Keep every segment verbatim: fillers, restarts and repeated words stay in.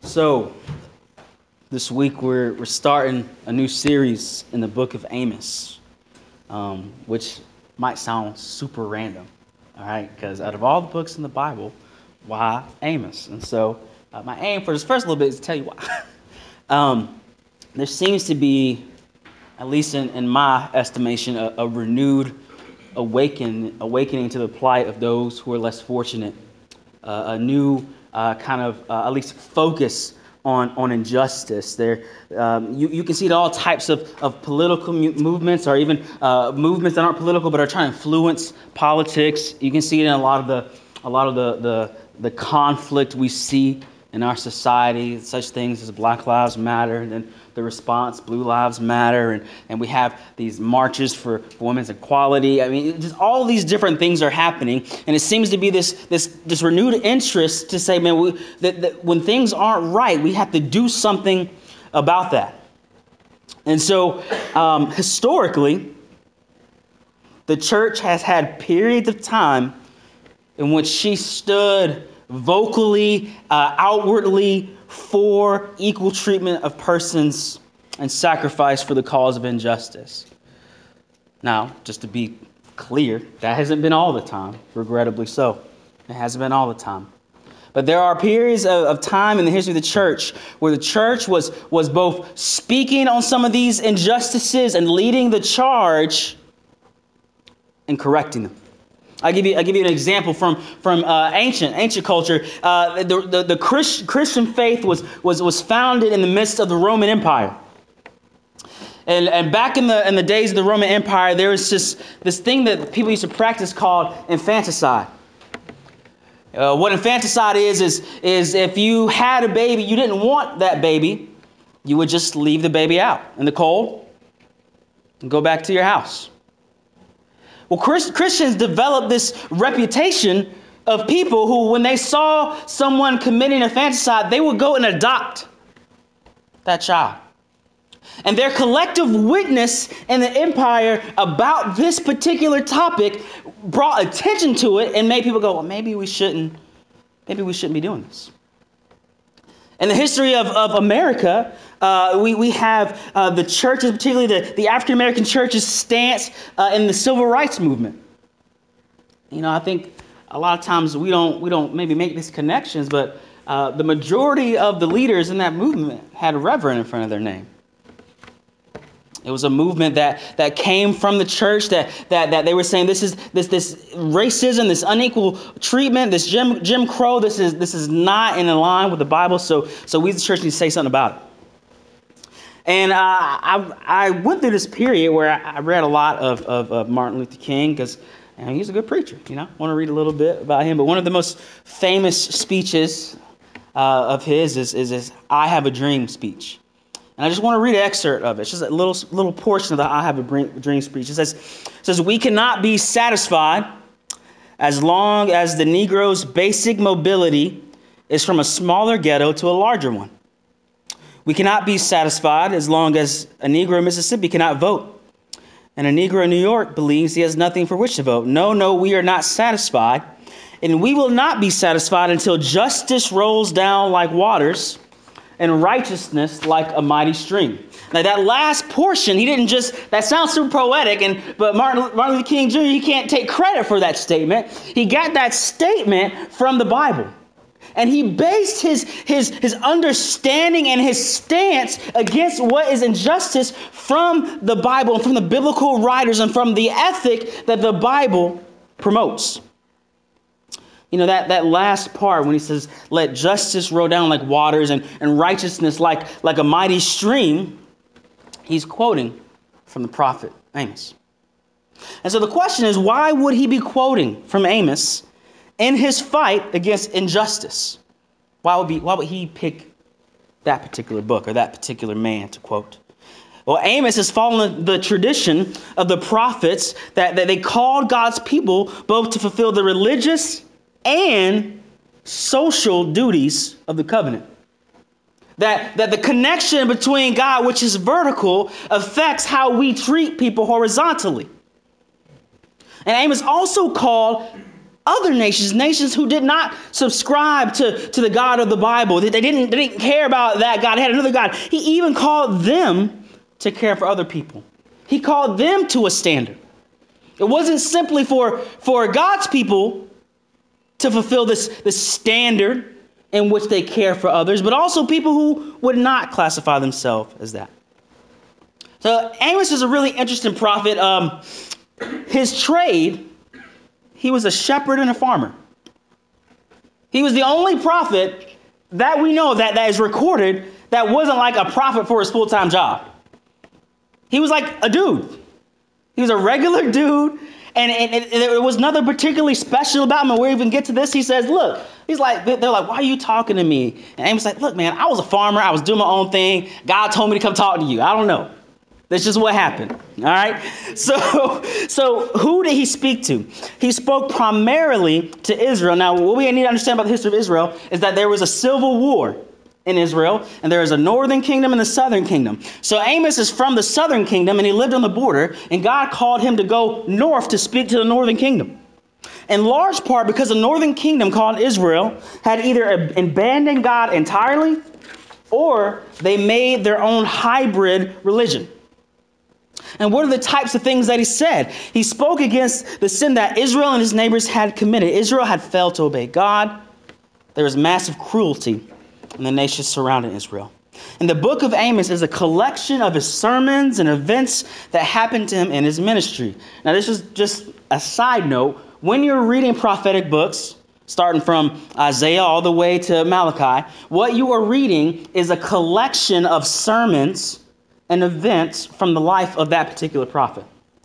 So, this week we're, we're starting a new series in the book of Amos, um, which might sound super random, all right? Because out of all the books in the Bible, why Amos? And so, uh, my aim for this first little bit is to tell you why. um, there seems to be, at least in, in my estimation, a, a renewed awaken, awakening to the plight of those who are less fortunate, uh, a new uh, kind of, uh, at least focus on, on injustice. There, um, you, you can see it all types of, of political mu- movements, or even uh, movements that aren't political but are trying to influence politics. You can see it in a lot of the a lot of the the, the conflict we see in our society, such things as Black Lives Matter, and then the response, Blue Lives Matter, and, and we have these marches for, for women's equality. I mean, just all these different things are happening, and it seems to be this this this renewed interest to say, man, we, that, that when things aren't right, we have to do something about that. And so, um, historically, the church has had periods of time in which she stood vocally, uh, outwardly for equal treatment of persons and sacrifice for the cause of injustice. Now, just to be clear, that hasn't been all the time, regrettably so. It hasn't been all the time. But there are periods of, of time in the history of the church where the church was, was both speaking on some of these injustices and leading the charge and correcting them. I'll give you, I'll give you an example from, from uh, ancient ancient culture. Uh, the the, the Christ, Christian faith was, was, was founded in the midst of the Roman Empire. And, and back in the in the days of the Roman Empire, there was just this thing that people used to practice called infanticide. Uh, what infanticide is, is, is if you had a baby, you didn't want that baby, you would just leave the baby out in the cold and go back to your house. Well, Christians developed this reputation of people who, when they saw someone committing infanticide, they would go and adopt that child. And their collective witness in the empire about this particular topic brought attention to it and made people go, well, maybe we shouldn't, maybe we shouldn't be doing this. In the history of, of America, uh, we, we have uh, the churches, particularly the, the African-American church's stance uh, in the civil rights movement. You know, I think a lot of times we don't we don't maybe make these connections, but uh, the majority of the leaders in that movement had Reverend in front of their name. It was a movement that, that came from the church, that, that, that they were saying this is this this racism, this unequal treatment, this Jim Jim Crow, this is this is not in line with the Bible. So so we the church need to say something about it. And uh, I I went through this period where I, I read a lot of, of, of Martin Luther King because you know, he's a good preacher. You know, I want to read a little bit about him. But one of the most famous speeches uh, of his is is his "I Have a Dream" speech. And I just want to read an excerpt of it. It's just a little little portion of the I Have a Dream speech. It says, it says, "We cannot be satisfied as long as the Negro's basic mobility is from a smaller ghetto to a larger one. We cannot be satisfied as long as a Negro in Mississippi cannot vote. And a Negro in New York believes he has nothing for which to vote. No, no, we are not satisfied. And we will not be satisfied until justice rolls down like waters and righteousness like a mighty stream." Now that last portion, he didn't just, that sounds super poetic, and but Martin, Martin Luther King Junior, he can't take credit for that statement. He got that statement from the Bible. And he based his, his, his understanding and his stance against what is injustice from the Bible, and from the biblical writers, and from the ethic that the Bible promotes. You know, that, that last part when he says, let justice roll down like waters and, and righteousness like, like a mighty stream, he's quoting from the prophet Amos. And so the question is, why would he be quoting from Amos in his fight against injustice? Why would, be, why would he pick that particular book or that particular man to quote? Well, Amos is following the tradition of the prophets that, that they called God's people both to fulfill the religious and social duties of the covenant. That, that the connection between God, which is vertical, affects how we treat people horizontally. And Amos also called other nations, nations who did not subscribe to, to the God of the Bible. They didn't, they didn't care about that God. They had another God. He even called them to care for other people. He called them to a standard. It wasn't simply for, for God's people to fulfill this, this standard in which they care for others, but also people who would not classify themselves as that. So Amos is a really interesting prophet. Um, his trade, he was a shepherd and a farmer. He was the only prophet that we know that, that is recorded that wasn't like a prophet for his full-time job. He was like a dude. He was a regular dude, and, and, and there was nothing particularly special about him. And we'll even get to this. He says, look, he's like, they're like, why are you talking to me? And Amos like, look, man, I was a farmer. I was doing my own thing. God told me to come talk to you. I don't know. That's just what happened. All right. So, so who did he speak to? He spoke primarily to Israel. Now, what we need to understand about the history of Israel is that there was a civil war in Israel, and there is a northern kingdom and the southern kingdom. So Amos is from the southern kingdom, and he lived on the border, and God called him to go north to speak to the northern kingdom. In large part because the northern kingdom, called Israel, had either abandoned God entirely, or they made their own hybrid religion. And what are the types of things that he said? He spoke against the sin that Israel and his neighbors had committed. Israel had failed to obey God. There was massive cruelty in the nations surrounding Israel. And the book of Amos is a collection of his sermons and events that happened to him in his ministry. Now, this is just a side note. When you're reading prophetic books, starting from Isaiah all the way to Malachi, what you are reading is a collection of sermons and events from the life of that particular prophet.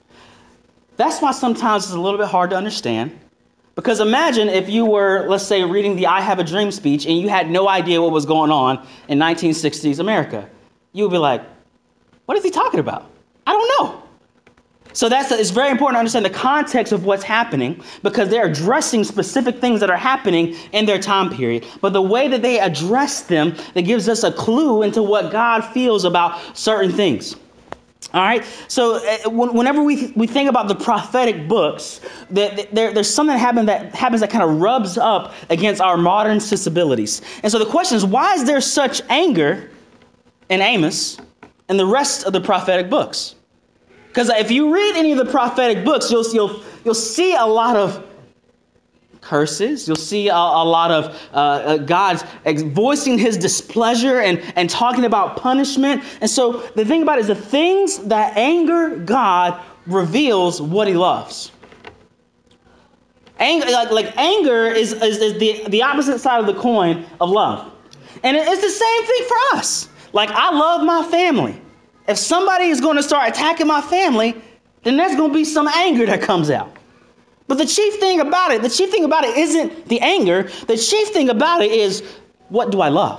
That's why sometimes it's a little bit hard to understand. Because imagine if you were, let's say, reading the I Have a Dream speech and you had no idea what was going on in nineteen sixties America. You would be like, what is he talking about? I don't know. So that's it's very important to understand the context of what's happening, because they're addressing specific things that are happening in their time period. But the way that they address them, that gives us a clue into what God feels about certain things. All right. So uh, whenever we we think about the prophetic books, that there, there's something that happens that happens that kind of rubs up against our modern sensibilities. And so the question is, why is there such anger in Amos and the rest of the prophetic books? Because if you read any of the prophetic books, you'll you'll you'll see a lot of curses. You'll see a, a lot of uh, uh, God's ex- voicing his displeasure and, and talking about punishment. And so the thing about it is the things that anger God reveals what he loves. Anger, like, like anger is, is, is the, the opposite side of the coin of love. And it's the same thing for us. Like, I love my family. If somebody is going to start attacking my family, then there's going to be some anger that comes out. But the chief thing about it, the chief thing about it isn't the anger. The chief thing about it is, what do I love?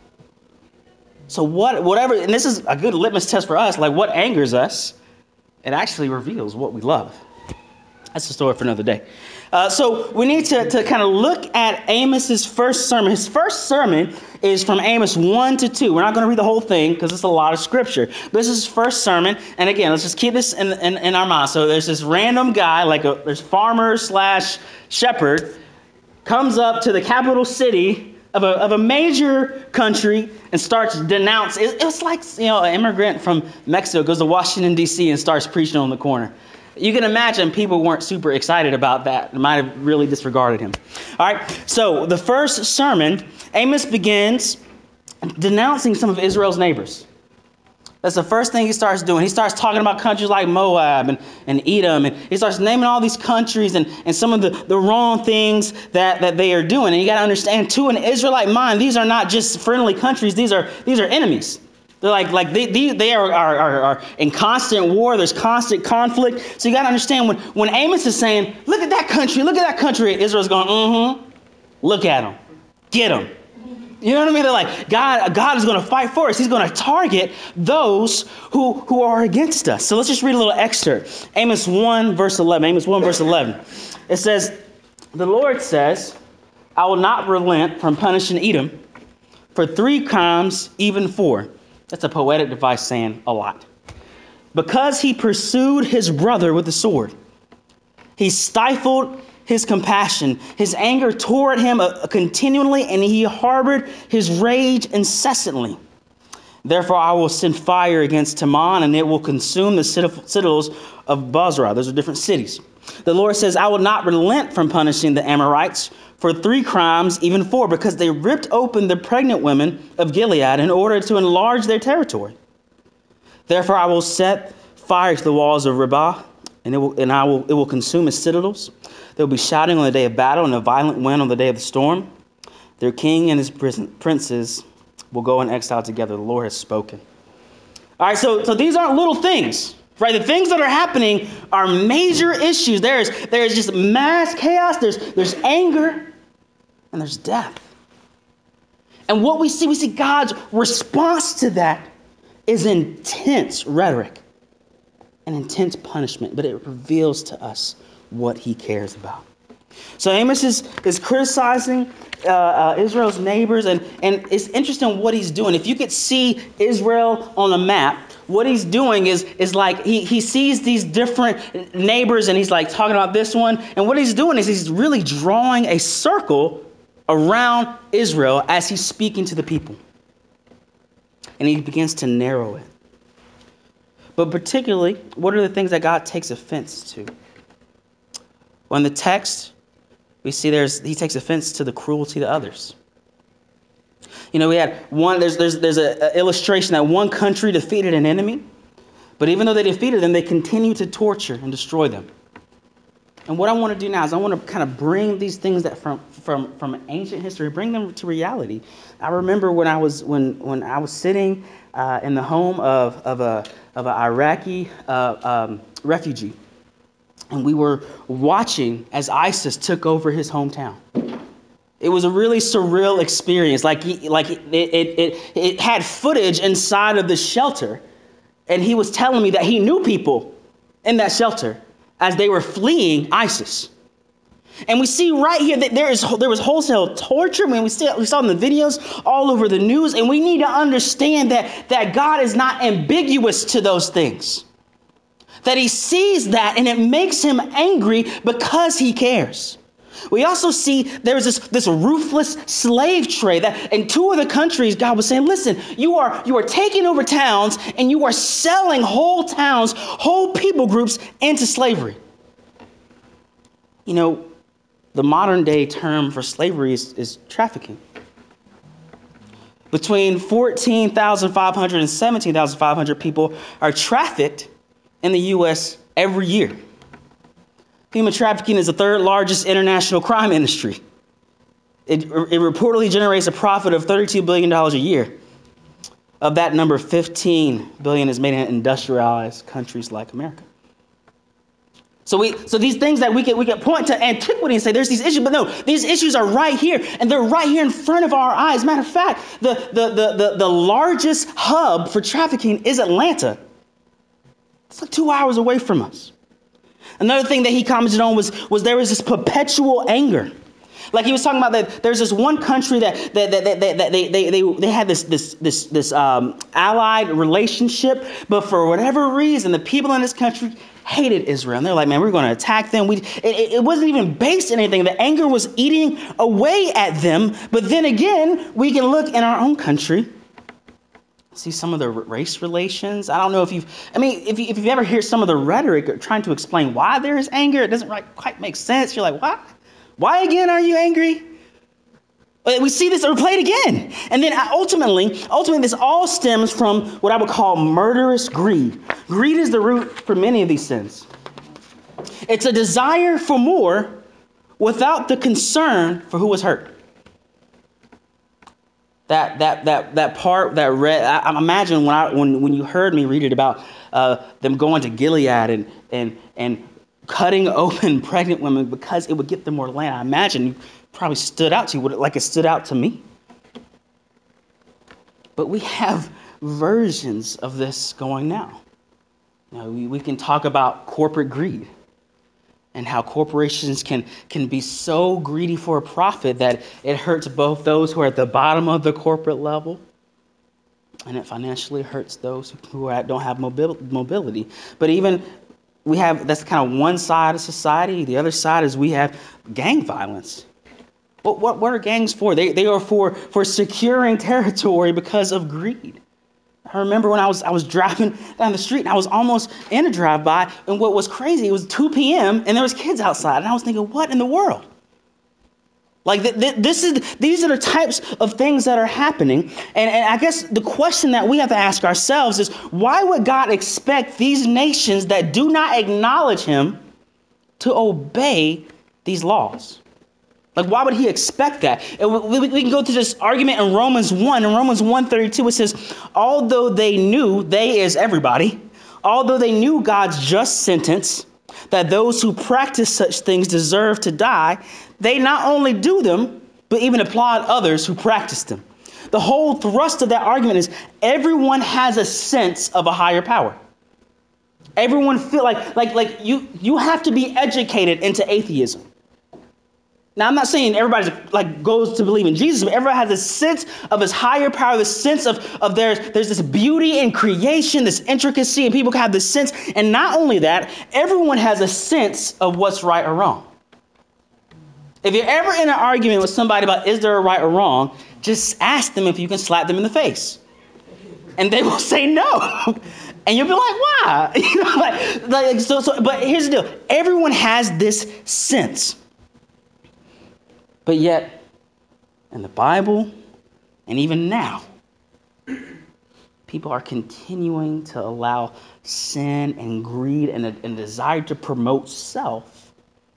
So what, whatever, and this is a good litmus test for us, like what angers us, it actually reveals what we love. That's a story for another day. Uh, so we need to, to kind of look at Amos's first sermon. His first sermon is from Amos one to two. We're not going to read the whole thing because it's a lot of scripture. But this is his first sermon. And again, let's just keep this in, in, in our mind. So there's this random guy, like a there's farmer slash shepherd, comes up to the capital city of a, of a major country and starts denounce. It, it's like, you know, an immigrant from Mexico goes to Washington, D C and starts preaching on the corner. You can imagine people weren't super excited about that. They might have really disregarded him. All right. So the first sermon, Amos begins denouncing some of Israel's neighbors. That's the first thing he starts doing. He starts talking about countries like Moab and, and Edom. And he starts naming all these countries and, and some of the, the wrong things that, that they are doing. And you got to understand, too, in Israelite mind, these are not just friendly countries. These are these are enemies. They're like, like they, they, they are, are, are, are in constant war. There's constant conflict. So you got to understand when, when Amos is saying, look at that country, look at that country, Israel's going, mm-hmm, look at them, get them. You know what I mean? They're like, God, God is going to fight for us. He's going to target those who, who are against us. So let's just read a little excerpt. Amos one, verse eleven. Amos one, verse eleven. It says, the Lord says, I will not relent from punishing Edom for three crimes, even four. That's a poetic device saying a lot. Because he pursued his brother with the sword. He stifled his compassion. His anger tore at him uh, continually, and he harbored his rage incessantly. Therefore, I will send fire against Teman, and it will consume the citadels of Bozrah. Those are different cities. The Lord says, I will not relent from punishing the Amorites for three crimes, even four, because they ripped open the pregnant women of Gilead in order to enlarge their territory. Therefore, I will set fire to the walls of Rabbah, and it will, and I will, it will consume its citadels. There will be shouting on the day of battle and a violent wind on the day of the storm. Their king and his princes will go in exile together. The Lord has spoken. All right, so, so these aren't little things, right? The things that are happening are major issues. There is, there is just mass chaos. There's, there's anger, and there's death. And what we see, we see God's response to that is intense rhetoric and intense punishment, but it reveals to us what he cares about. So Amos is, is criticizing uh, uh, Israel's neighbors, and, and it's interesting what he's doing. If you could see Israel on a map, what he's doing is, is like he, he sees these different neighbors, and he's like talking about this one. And what he's doing is he's really drawing a circle around Israel as he's speaking to the people. And he begins to narrow it. But particularly, what are the things that God takes offense to? Well, in the text, we see there's he takes offense to the cruelty to others. You know, we had one, there's there's there's an illustration that one country defeated an enemy, but even though they defeated them, they continued to torture and destroy them. And what I want to do now is I want to kind of bring these things that from from from ancient history, bring them to reality. I remember when I was when when I was sitting uh, in the home of of a of an Iraqi uh, um, refugee. And we were watching as ISIS took over his hometown. It was a really surreal experience. Like, he, like it, it, it, it had footage inside of the shelter. And he was telling me that he knew people in that shelter as they were fleeing ISIS. And we see right here that there is there was wholesale torture. I mean, we, see, we saw in the videos all over the news. And we need to understand that, that God is not ambiguous to those things. That he sees that and it makes him angry because he cares. We also see there's this, this ruthless slave trade that in two of the countries, God was saying, listen, you are, you are taking over towns and you are selling whole towns, whole people groups into slavery. You know, the modern day term for slavery is, is trafficking. Between fourteen thousand five hundred and seventeen thousand five hundred people are trafficked in the U S every year. Human trafficking is the third largest international crime industry. It, it reportedly generates a profit of thirty-two billion dollars a year. Of that number, fifteen billion dollars is made in industrialized countries like America. So we, so these things that we can, we can point to antiquity and say there's these issues, but no, these issues are right here, and they're right here in front of our eyes. Matter of fact, the, the, the, the, the largest hub for trafficking is Atlanta. It's like two hours away from us. Another thing that he commented on was, was there was this perpetual anger. Like he was talking about that there's this one country that, that, that, that, that they, they, they, they had this, this, this, this um, allied relationship, but for whatever reason, the people in this country hated Israel. And they're like, man, we're going to attack them. We, it, it wasn't even based on anything. The anger was eating away at them. But then again, we can look in our own country, see some of the race relations. I don't know if you've, I mean, if, you, if you've ever heard some of the rhetoric trying to explain why there is anger, it doesn't like, quite make sense. You're like, what? Why again are you angry? We see this replayed again. And then ultimately, ultimately, this all stems from what I would call murderous greed. Greed is the root for many of these sins. It's a desire for more without the concern for who was hurt. That that that that part that read, I, I imagine when I when when you heard me read it about uh, them going to Gilead and and and cutting open pregnant women because it would get them more land. I imagine you probably stood out to you like it stood out to me. But we have versions of this going now. You know, we, we can talk about corporate greed and how corporations can, can be so greedy for a profit that it hurts both those who are at the bottom of the corporate level, and it financially hurts those who are, don't have mobil- mobility. But even we have, that's kind of one side of society. The other side is we have gang violence. What, what, what are gangs for? They, they are for, for securing territory because of greed. I remember when I was I was driving down the street and I was almost in a drive-by, and what was crazy, it was two p.m. and there was kids outside, and I was thinking, what in the world? Like th- th- this is these are the types of things that are happening, and, and I guess the question that we have to ask ourselves is, why would God expect these nations that do not acknowledge him to obey these laws? Like, why would he expect that? And we, we can go to this argument in Romans one. In Romans one thirty-two, it says, although they knew, they is everybody, although they knew God's just sentence, that those who practice such things deserve to die, they not only do them, but even applaud others who practice them. The whole thrust of that argument is everyone has a sense of a higher power. Everyone feel like, like, like you, you have to be educated into atheism. Now, I'm not saying everybody like goes to believe in Jesus, but everybody has a sense of his higher power, the sense of, of there's, there's this beauty in creation, this intricacy, and people have this sense. And not only that, everyone has a sense of what's right or wrong. If you're ever in an argument with somebody about is there a right or wrong, just ask them if you can slap them in the face. And they will say no. And you'll be like, why? You know, like, like so, so, but here's the deal. Everyone has this sense. But yet, in the Bible, and even now, people are continuing to allow sin and greed and a, and a desire to promote self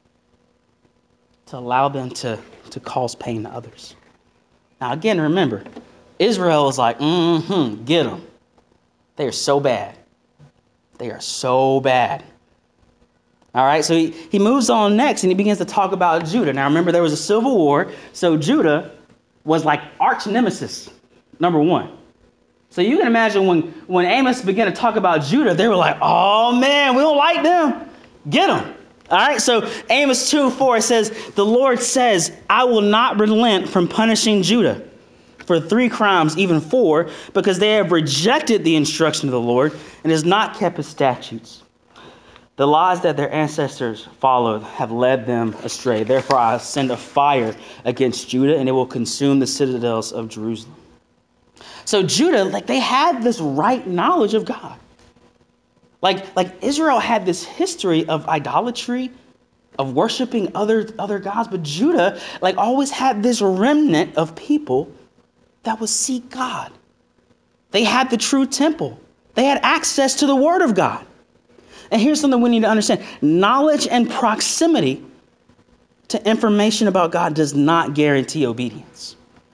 to allow them to, to cause pain to others. Now, again, remember, Israel is like, mm-hmm, get them. They are so bad. They are so bad. All right, so he, he moves on next and he begins to talk about Judah. Now, remember, there was a civil war, so Judah was like arch nemesis, number one. So you can imagine when, when Amos began to talk about Judah, they were like, oh, man, we don't like them. Get them. All right, so Amos two four says, the Lord says, I will not relent from punishing Judah for three crimes, even four, because they have rejected the instruction of the Lord and has not kept his statutes. The lies that their ancestors followed have led them astray. Therefore, I send a fire against Judah, and it will consume the citadels of Jerusalem. So Judah, like they had this right knowledge of God. Like, like Israel had this history of idolatry, of worshiping other, other gods. But Judah, like always had this remnant of people that would seek God. They had the true temple. They had access to the word of God. And here's something we need to understand. Knowledge and proximity to information about God does not guarantee obedience.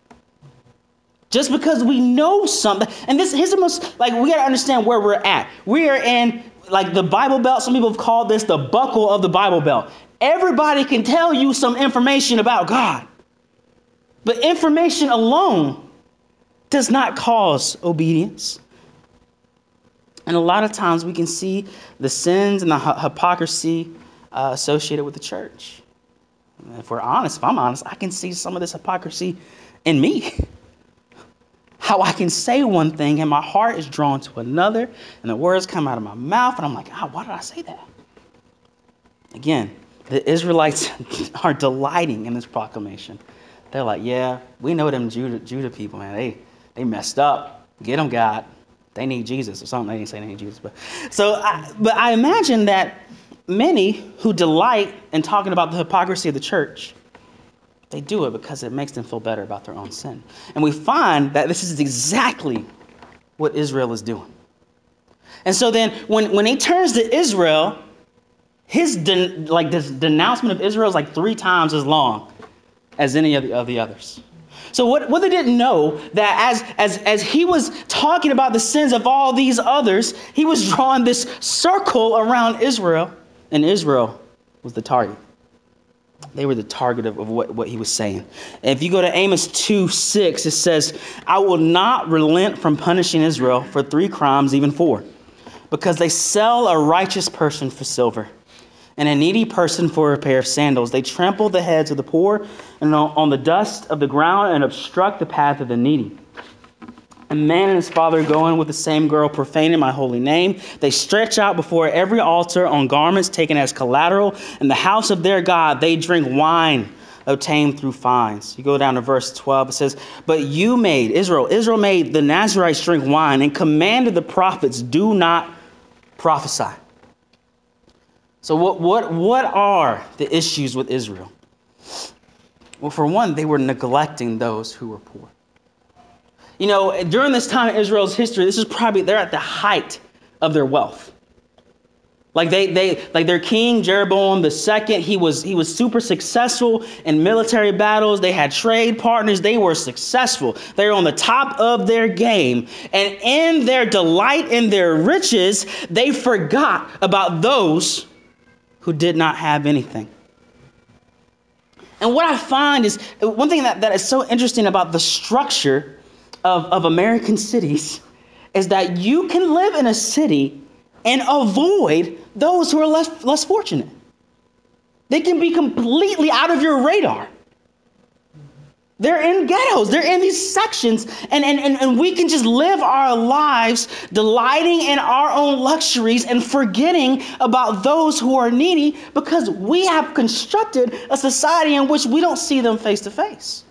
Just because we know something, and this here's the most, like, we got to understand where we're at. We are in, like, the Bible Belt. Some people have called this the buckle of the Bible Belt. Everybody can tell you some information about God. But information alone does not cause obedience. And a lot of times we can see the sins and the hypocrisy uh, associated with the church. If we're honest, if I'm honest, I can see some of this hypocrisy in me. How I can say one thing and my heart is drawn to another, and the words come out of my mouth, and I'm like, ah, why did I say that? Again, the Israelites are delighting in this proclamation. They're like, yeah, we know them Judah, Judah people, man. They they messed up. Get them, God. They need Jesus or something. They didn't say they need Jesus. But so, I, but I imagine that many who delight in talking about the hypocrisy of the church, they do it because it makes them feel better about their own sin. And we find that this is exactly what Israel is doing. And so then when, when he turns to Israel, his den, like this denouncement of Israel is like three times as long as any of the, of the others. So what, what they didn't know, that as, as, as he was talking about the sins of all these others, he was drawing this circle around Israel, and Israel was the target. They were the target of, of what, what he was saying. And if you go to Amos two six, it says, I will not relent from punishing Israel for three crimes, even four, because they sell a righteous person for silver and a needy person for a pair of sandals. They trample the heads of the poor and on the dust of the ground and obstruct the path of the needy. A man and his father go in with the same girl, profaning my holy name. They stretch out before every altar on garments taken as collateral. In the house of their God, they drink wine obtained through fines. You go down to verse twelve. It says, but you made, Israel, Israel made the Nazarites drink wine and commanded the prophets, do not prophesy. So what, what, what are the issues with Israel? Well, for one, they were neglecting those who were poor. You know, during this time in Israel's history, this is probably, they're at the height of their wealth. Like they, they, like their king Jeroboam the second, he was, he was super successful in military battles. They had trade partners. They were successful. They were on the top of their game. And in their delight in their riches, they forgot about those who did not have anything. And what I find is, one thing that, that is so interesting about the structure of, of American cities is that you can live in a city and avoid those who are less, less fortunate. They can be completely out of your radar. They're in ghettos. They're in these sections. And, and, and, and we can just live our lives delighting in our own luxuries and forgetting about those who are needy because we have constructed a society in which we don't see them face to face.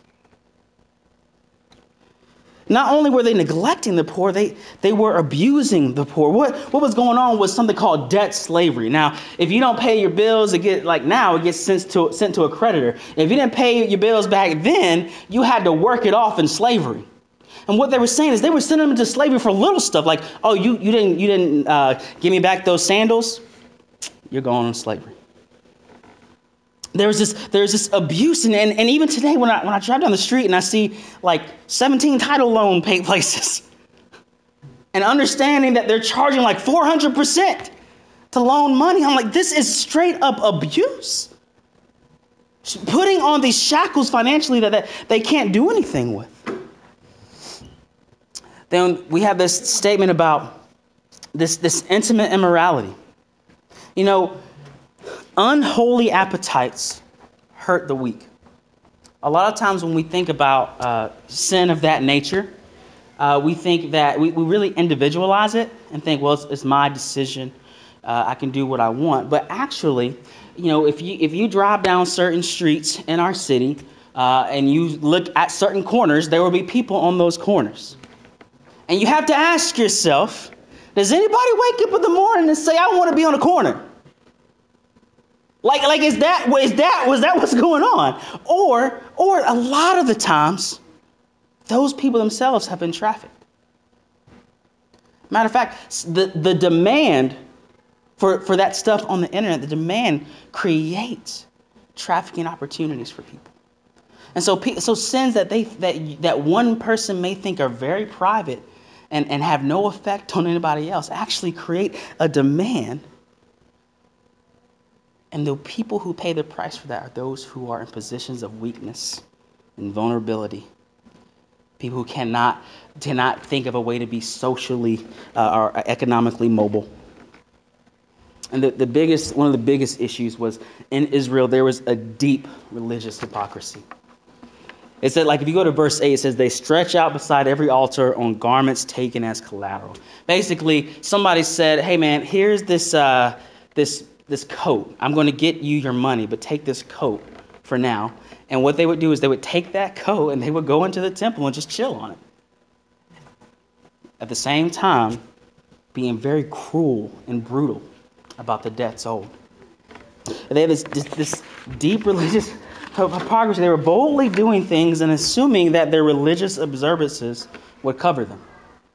Not only were they neglecting the poor, they, they were abusing the poor. What, what was going on was something called debt slavery. Now, if you don't pay your bills, it get like now it gets sent to, sent to a creditor. If you didn't pay your bills back then, you had to work it off in slavery. And what they were saying is they were sending them into slavery for little stuff like, oh, you, you didn't, you didn't uh, give me back those sandals? You're going on slavery. There's this, there's this abuse, and, and, and even today when I when I drive down the street and I see like seventeen title loan pay places, and understanding that they're charging like four hundred percent to loan money, I'm like, this is straight up abuse. Putting on these shackles financially that, that they can't do anything with. Then we have this statement about this, this intimate immorality. You know, unholy appetites hurt the weak. A lot of times when we think about uh, sin of that nature, uh, we think that we, we really individualize it and think, well, it's, it's my decision. Uh, I can do what I want. But actually, you know, if you if you drive down certain streets in our city uh, and you look at certain corners, there will be people on those corners. And you have to ask yourself, does anybody wake up in the morning and say, I want to be on a corner? Like, like is that, is that, was that what's going on? Or, or a lot of the times, those people themselves have been trafficked. Matter of fact, the, the demand for, for that stuff on the internet, the demand creates trafficking opportunities for people. And so, so sins that they, that, that one person may think are very private and, and have no effect on anybody else actually create a demand. And the people who pay the price for that are those who are in positions of weakness and vulnerability. People who cannot, cannot think of a way to be socially uh, or economically mobile. And the, the biggest, one of the biggest issues was in Israel, there was a deep religious hypocrisy. It said, like, if you go to verse eight, it says, they stretch out beside every altar on garments taken as collateral. Basically, somebody said, hey, man, here's this, uh, this, this coat. I'm going to get you your money, but take this coat for now. And what they would do is they would take that coat and they would go into the temple and just chill on it. At the same time, being very cruel and brutal about the debts owed. And they have this, this, this deep religious hypocrisy. They were boldly doing things and assuming that their religious observances would cover them.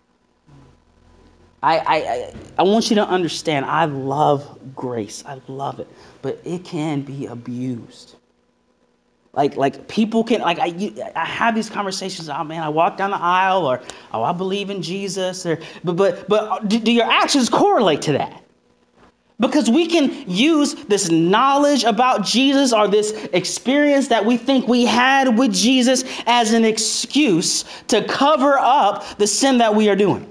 I, I, I want you to understand, I love grace. I love it. But it can be abused. Like, like people can, like, I, you, I have these conversations, oh man, I walk down the aisle, or, oh, I believe in Jesus, or, but, but, but do, do your actions correlate to that? Because we can use this knowledge about Jesus or this experience that we think we had with Jesus as an excuse to cover up the sin that we are doing.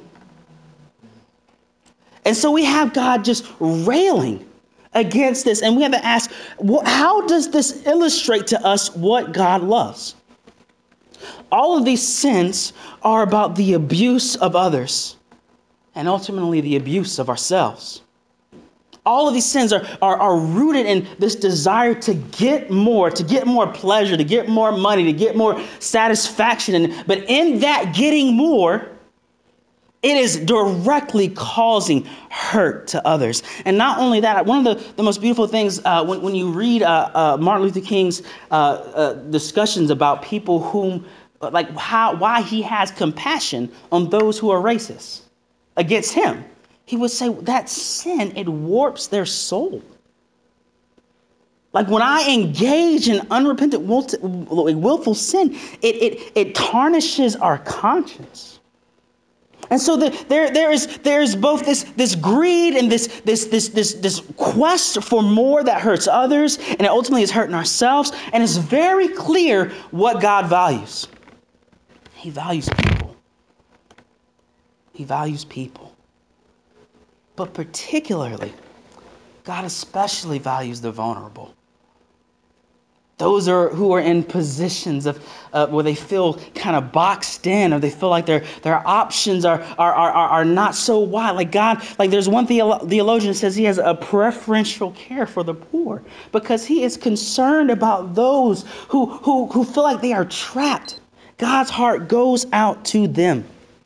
And so we have God just railing against this. And we have to ask, well, how does this illustrate to us what God loves? All of these sins are about the abuse of others and ultimately the abuse of ourselves. All of these sins are, are, are rooted in this desire to get more, to get more pleasure, to get more money, to get more satisfaction. And, but in that getting more, it is directly causing hurt to others. And not only that, one of the, the most beautiful things uh, when, when you read uh, uh, Martin Luther King's uh, uh, discussions about people whom, like how, why he has compassion on those who are racist against him. He would say that sin, it warps their soul. Like when I engage in unrepentant, willful sin, it, it, it tarnishes our conscience. And so the, there, there is there is both this, this greed and this, this, this, this, this quest for more that hurts others, and it ultimately is hurting ourselves. And it's very clear what God values. He values people. He values people. But particularly, God especially values the vulnerable. Those are who are in positions of uh, where they feel kind of boxed in, or they feel like their their options are are are are not so wide. Like God, like there's one theolo- theologian that says he has a preferential care for the poor because he is concerned about those who who who feel like they are trapped. God's heart goes out to them.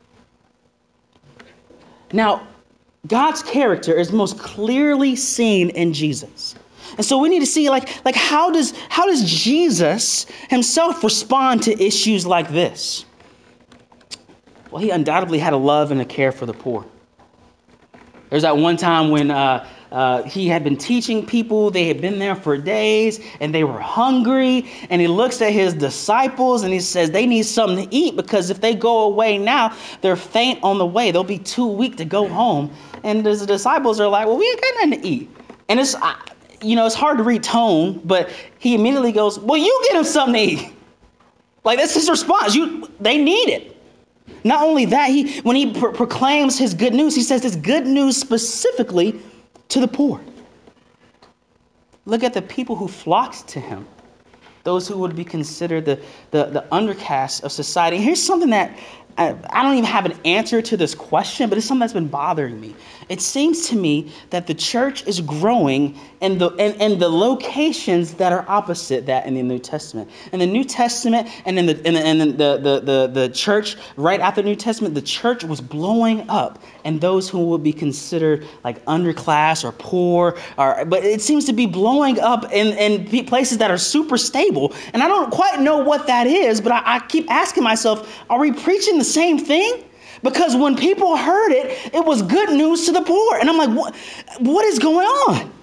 Now, God's character is most clearly seen in Jesus. And so we need to see like, like how does how does Jesus himself respond to issues like this? Well, he undoubtedly had a love and a care for the poor. There's that one time when uh, uh, he had been teaching people, they had been there for days and they were hungry. And he looks at his disciples and he says they need something to eat because if they go away now, they're faint on the way. They'll be too weak to go home. And the disciples are like, well, we ain't got nothing to eat. And it's, you know, it's hard to read tone, but he immediately goes, well, you get them something to eat. Like that's his response. You, they need it. Not only that, he when he pro- proclaims his good news, he says this good news specifically to the poor. Look at the people who flocked to him, those who would be considered the, the, the undercast of society. And here's something that I, I don't even have an answer to this question, but it's something that's been bothering me. It seems to me that the church is growing in the in, in the locations that are opposite that in the New Testament. In the New Testament and in the in the, in the, the, the, the church right after the New Testament, the church was blowing up, and those who would be considered like underclass or poor, or but it seems to be blowing up in, in places that are super stable. And I don't quite know what that is, but I, I keep asking myself, are we preaching the same thing? Because when people heard it, it was good news to the poor. And I'm like, what, what is going on?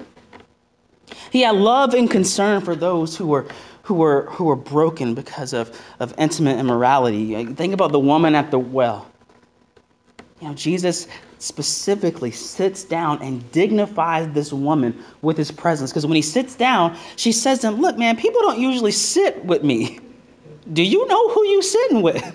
He had love and concern for those who were who were who were broken because of, of intimate immorality. Think about the woman at the well. You know, Jesus specifically sits down and dignifies this woman with his presence. Because when he sits down, she says to him, look, man, people don't usually sit with me. Do you know who you sitting with?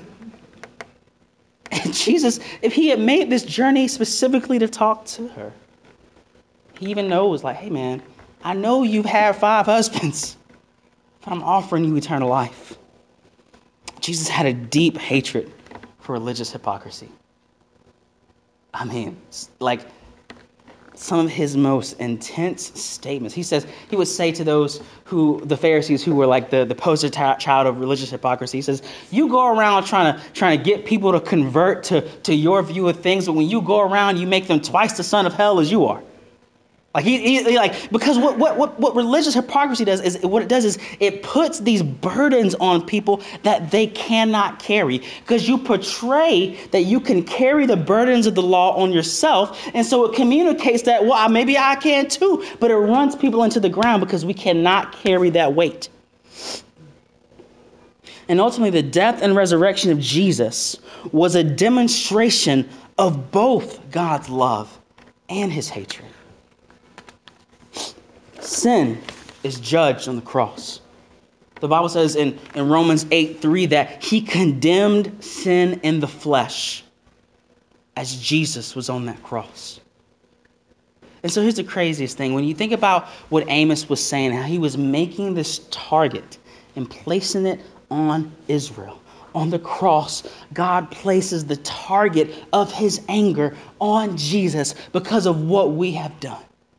And Jesus, if he had made this journey specifically to talk to her, he even knows, like, hey, man, I know you've had five husbands, but I'm offering you eternal life. Jesus had a deep hatred for religious hypocrisy. I mean, like, some of his most intense statements. He says, he would say to those who, the Pharisees who were like the, the poster t- child of religious hypocrisy, he says, you go around trying to trying to get people to convert to, to your view of things, but when you go around, you make them twice the son of hell as you are. Like he, he, he like because what, what what what religious hypocrisy does is what it does is it puts these burdens on people that they cannot carry, because you portray that you can carry the burdens of the law on yourself, and so it communicates that, well, maybe I can too, but it runs people into the ground because we cannot carry that weight. And ultimately, the death and resurrection of Jesus was a demonstration of both God's love and his hatred. Sin is judged on the cross. The Bible says in, in Romans eight three that he condemned sin in the flesh as Jesus was on that cross. And so here's the craziest thing. When you think about what Amos was saying, how he was making this target and placing it on Israel. on the cross, God places the target of his anger on Jesus because of what we have done.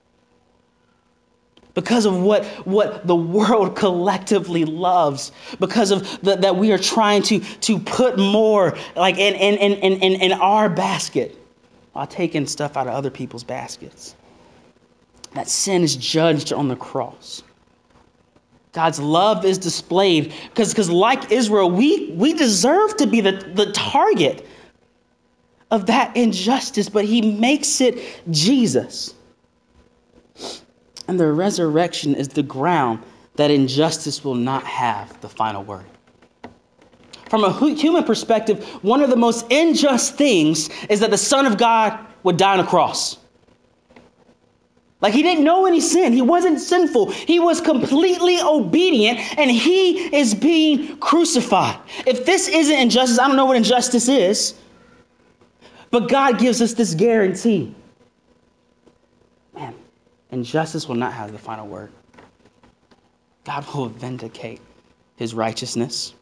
Because of what, what the world collectively loves. Because of the, that we are trying to, to put more like in, in, in, in, in our basket while taking stuff out of other people's baskets. That sin is judged on the cross. God's love is displayed because because like Israel, we, we deserve to be the, the target of that injustice, but he makes it Jesus. And the resurrection is the ground that injustice will not have the final word. From a human perspective, one of the most unjust things is that the Son of God would die on a cross. Like he didn't know any sin. He wasn't sinful. He was completely obedient, and he is being crucified. If this isn't injustice, I don't know what injustice is. But God gives us this guarantee. Man, injustice will not have the final word. God will vindicate his righteousness.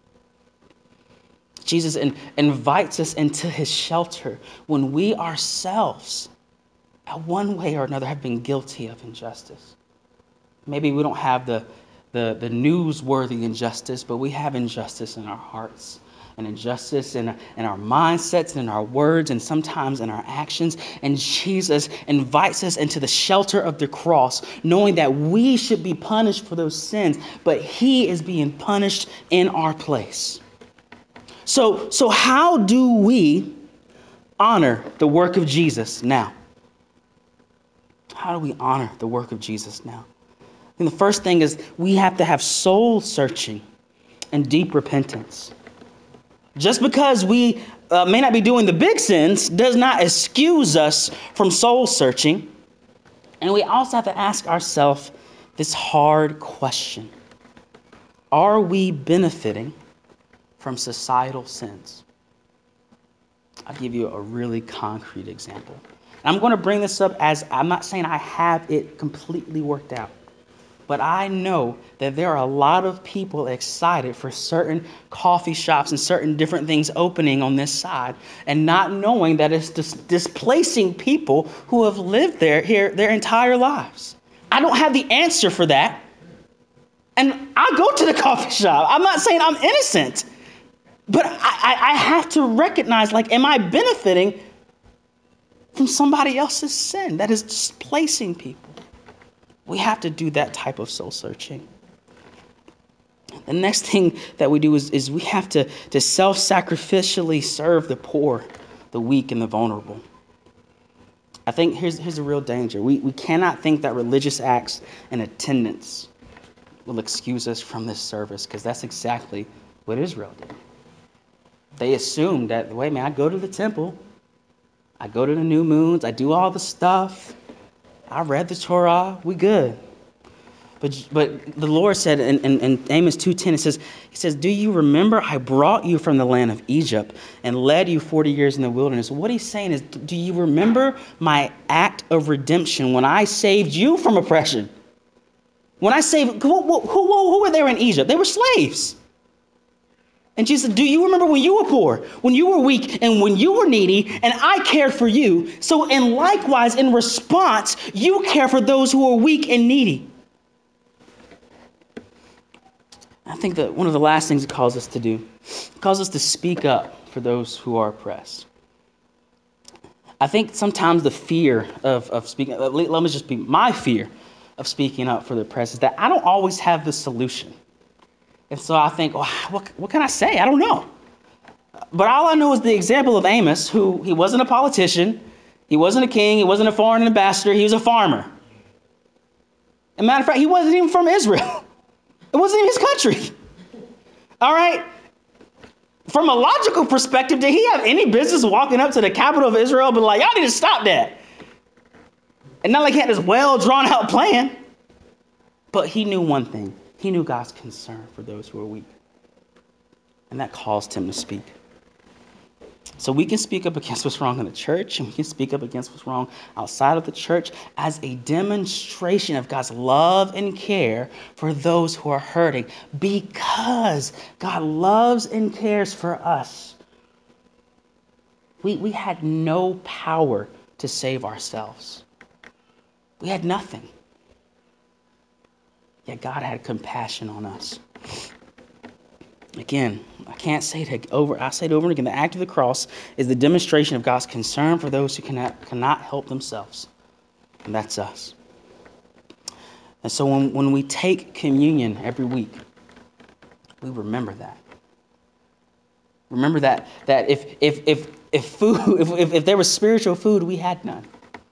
Jesus in, invites us into his shelter when we ourselves, in one way or another, have been guilty of injustice. Maybe we don't have the, the, the newsworthy injustice, but we have injustice in our hearts and injustice in, in our mindsets and in our words and sometimes in our actions. And Jesus invites us into the shelter of the cross, knowing that we should be punished for those sins, but he is being punished in our place. So, so how do we honor the work of Jesus now? How do we honor the work of Jesus now? And the first thing is we have to have soul searching and deep repentance. Just because we uh, may not be doing the big sins does not excuse us from soul searching. And we also have to ask ourselves this hard question. Are we benefiting from societal sins? I'll give you a really concrete example. I'm going to bring this up as I'm not saying I have it completely worked out, but I know that there are a lot of people excited for certain coffee shops and certain different things opening on this side and not knowing that it's dis- displacing people who have lived there here their entire lives. I don't have the answer for that. And I go to the coffee shop. I'm not saying I'm innocent, but I, I, I have to recognize, like, am I benefiting from somebody else's sin that is displacing people? We have to do that type of soul searching. The next thing that we do is, is we have to, to self-sacrificially serve the poor, the weak, and the vulnerable. I think here's, here's the real danger. We, we cannot think that religious acts and attendance will excuse us from this service, because that's exactly what Israel did. They assumed that, wait, man, I go to the temple, I go to the new moons, I do all the stuff, I read the Torah, we good. But but the Lord said in, in, in Amos two ten, it says, He says, do you remember I brought you from the land of Egypt and led you forty years in the wilderness? What he's saying is, do you remember my act of redemption when I saved you from oppression? When I saved, who, who, who, who were there in Egypt? They were slaves. And Jesus said, do you remember when you were poor, when you were weak, and when you were needy, and I cared for you? So, and likewise, in response, you care for those who are weak and needy. I think that one of the last things it calls us to do, it calls us to speak up for those who are oppressed. I think sometimes the fear of, of speaking, let me just be, my fear of speaking up for the oppressed is that I don't always have the solution. And so I think, well, what, what can I say? I don't know. But all I know is the example of Amos, who he wasn't a politician, he wasn't a king, he wasn't a foreign ambassador, he was a farmer. As a matter of fact, he wasn't even from Israel. It wasn't even his country. All right? From a logical perspective, did he have any business walking up to the capital of Israel and be like, y'all need to stop that? And not like he had this well-drawn-out plan. But he knew one thing. He knew God's concern for those who are weak. And that caused him to speak. So we can speak up against what's wrong in the church, and we can speak up against what's wrong outside of the church as a demonstration of God's love and care for those who are hurting, because God loves and cares for us. We, we had no power to save ourselves. We had nothing. Yet God had compassion on us. Again, I can't say it over. I say it over and again. The act of the cross is the demonstration of God's concern for those who cannot cannot help themselves, and that's us. And so when, when we take communion every week, we remember that. Remember that that if if if if food if if, if there was spiritual food, we had none.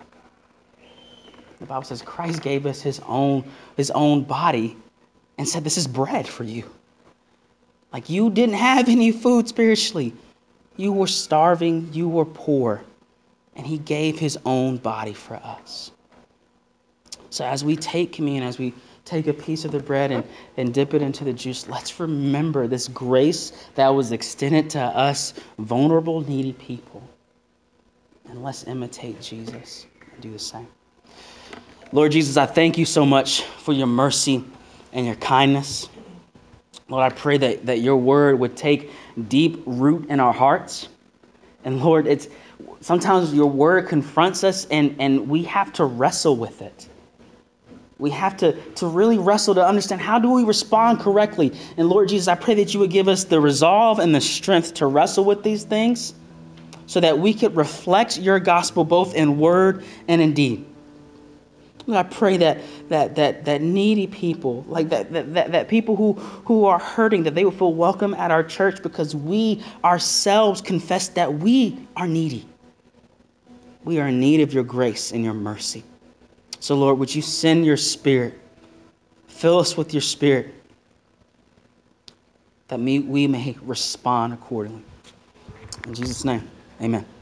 The Bible says Christ gave us his own his own body and said, "This is bread for you." Like, you didn't have any food spiritually. You were starving. You were poor. And he gave his own body for us. So as we take communion, as we take a piece of the bread and, and dip it into the juice, let's remember this grace that was extended to us, vulnerable, needy people. And let's imitate Jesus and do the same. Lord Jesus, I thank you so much for your mercy and your kindness. Lord, I pray that, that your word would take deep root in our hearts. And Lord, it's sometimes your word confronts us and, and we have to wrestle with it. We have to, to really wrestle to understand, how do we respond correctly? And Lord Jesus, I pray that you would give us the resolve and the strength to wrestle with these things so that we could reflect your gospel both in word and in deed. I pray that that that that needy people, like that that, that, that people who, who are hurting, that they will feel welcome at our church because we ourselves confess that we are needy. We are in need of your grace and your mercy. So Lord, would you send your spirit, fill us with your spirit, that we may respond accordingly. In Jesus' name, amen.